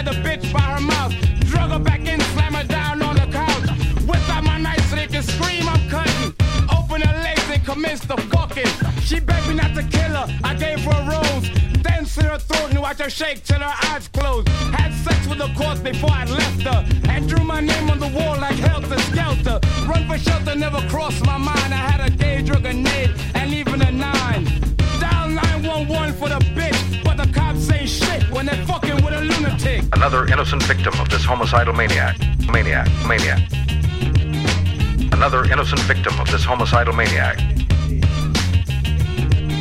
the bitch by her mouth. Drug her back in, slam her down on the couch. Whip out my knife so they can scream I'm cutting. Open her legs and commence the fucking. She begged me not to kill her, I gave her a rose. Then slit her throat and watched her shake till her eyes closed. Had sex with the corpse before I left her. And drew my name on the wall like Helter Skelter. Run for shelter never crossed my mind. I had a gauge, a grenade, and even a 9. Dial 911 for the bitch, but the cops ain't shit when they're fucking with a lunatic. Another innocent victim of this homicidal maniac. Another innocent victim of this homicidal maniac.